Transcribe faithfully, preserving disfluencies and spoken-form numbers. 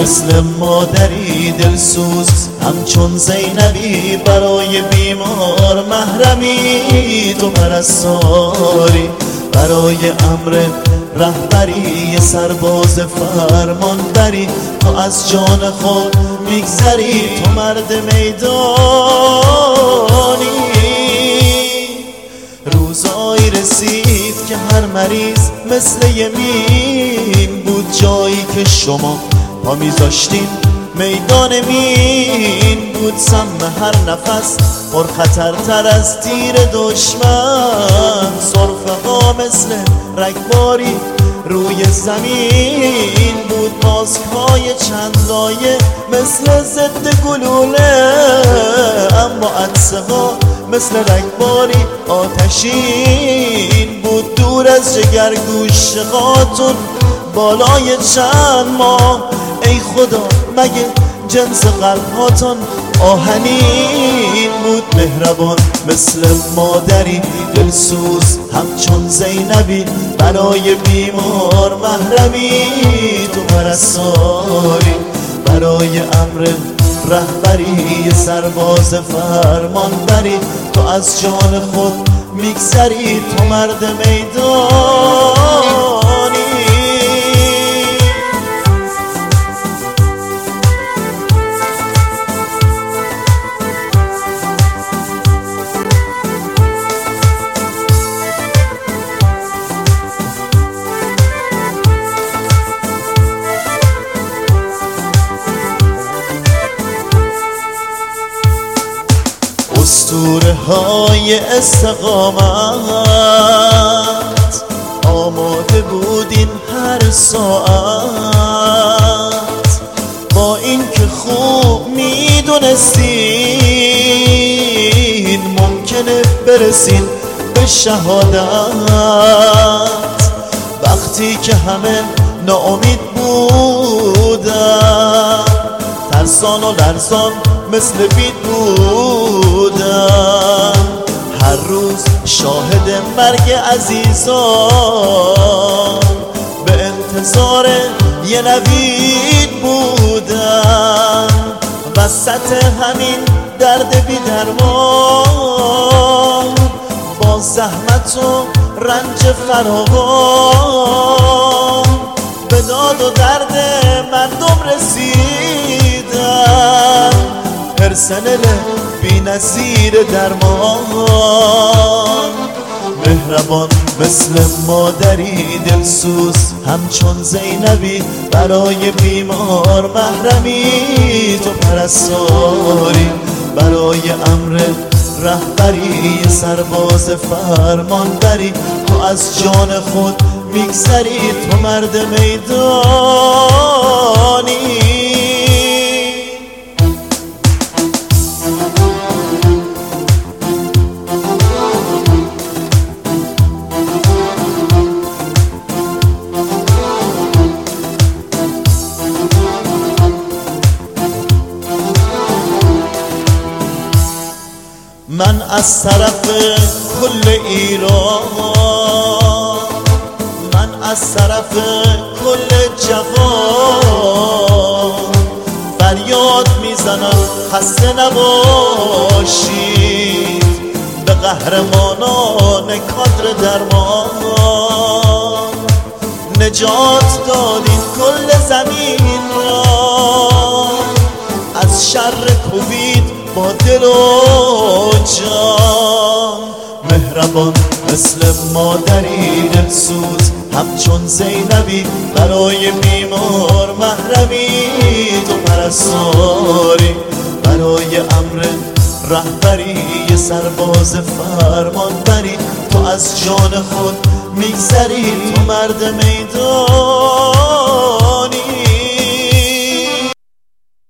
مثل مادری دلسوز همچون زینبی برای بیمار محرمی تو پرستاری برای امر رهبری سرباز فرمان بری تو از جان خود میگذری تو مرد میدانی روزایی رسید که هر مریض مثل یمین بود جایی که شما پا میذاشتین میدان مین بود سم هر نفس پر خطرتر از تیر دشمن سرفقا مثل رگباری روی زمین بود ماسک‌های چند لایه مثل ضد گلوله اما عطسه‌ها مثل رگباری آتشین بود دور از جگر گوشه خاتون بالای چند ماه ای خدا مگه جنس قلبهاتون آهنین بود مهربان مثل مادری دلسوز همچون زینبی برای بیمار محرمی تو پرستاری برای امر رهبری سرباز فرمان بری تو از جان خود میگذری تو مرد میدانی اسطوره های استقامت آماده بودین هر ساعت با این که خوب میدونستین ممکنه برسین به شهادت وقتی که همه ناامید بودن ترسان و لرزان مثل بید بودم هر روز شاهد مرگ عزیزان به انتظار یه نوید بودم وسط همین درد بی درمان با زحمت و رنج فراوان به داد و درد مردم رسیدم پرسنل بی نظیر درمان مهربان مثل مادری دلسوز همچون زینبی برای بیمار محرمی تو پرستاری برای امر رهبری سرباز فرمان بری تو از جان خود میگذری تو مرد میدانی من از طرف کل ایران من از طرف کل جهان فریاد میزنم خسته نباشید به قهرمانان کادر درمان نجات دادین کل زمین را از شر کووید با دل و جان مهربان مثل مادری دلسوز همچون زینبی برای بیمار محرمی تو پرستاری برای امر رهبری سرباز فرمان بری تو از جان خود میگذری تو مرد میدان